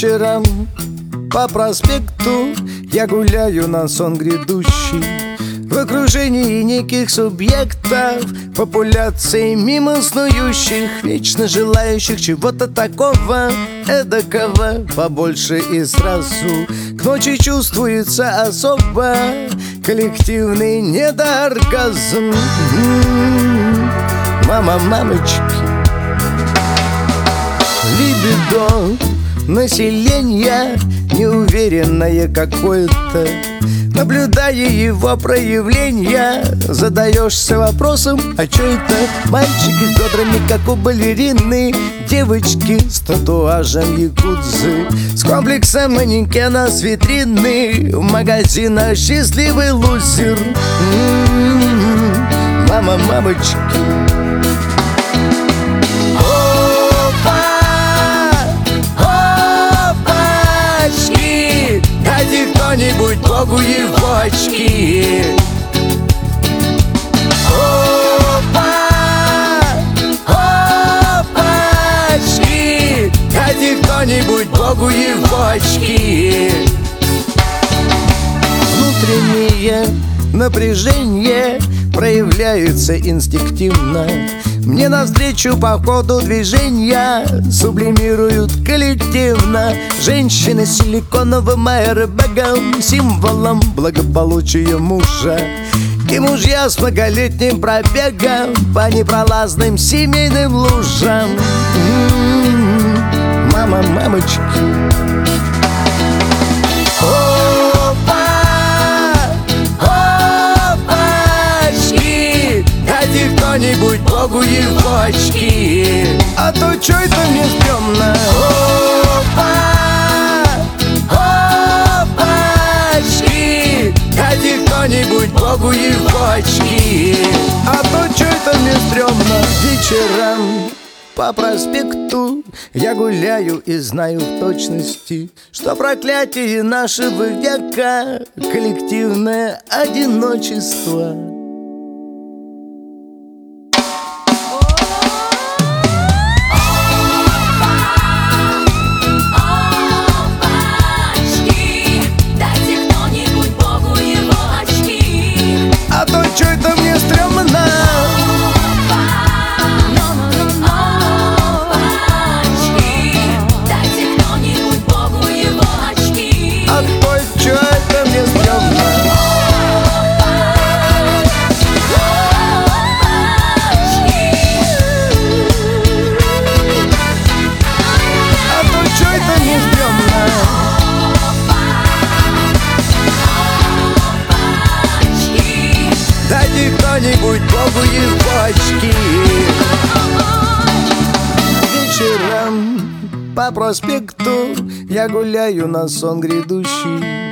Вечером по проспекту я гуляю на сон грядущий, в окружении неких субъектов, популяции мимо снующих, вечно желающих чего-то такого, эдакого побольше и сразу. К ночи чувствуется особо коллективный недооргазм. Мама, мамочки, либидо население неуверенное какое-то. Наблюдая его проявления, задаешься вопросом: а чё это? Мальчики с бедрами, как у балерины, девочки с татуажем якудзы, с комплексом манекена с витрины, в магазинах счастливый лузер. Мама, мамочки. Дайте кто-нибудь Богу его очки. Опачки, дайте кто-нибудь Богу его очки. Внутреннее напряжение проявляется инстинктивно. Мне навстречу по ходу движения сублимируют коллективно. Женщины с силиконовым аэробагом, символом благополучия мужа, и мужья с многолетним пробегом по непролазным семейным лужам. Мама, мамочки. Дайте кто-нибудь Богу его очки, а то чё это мне стрёмно. Опачки, дайте кто-нибудь Богу его очки, а то чё это мне стрёмно. Вечером по проспекту я гуляю и знаю в точности, что проклятие нашего века — коллективное одиночество. Чё это мне стрёмно? Дайте кто-нибудь Богу его очки. А то чё это мне стрёмно? А то чё это мне стрёмно? Дайте кто-нибудь Богу его очки. Вечером по проспекту я гуляю на сон грядущий,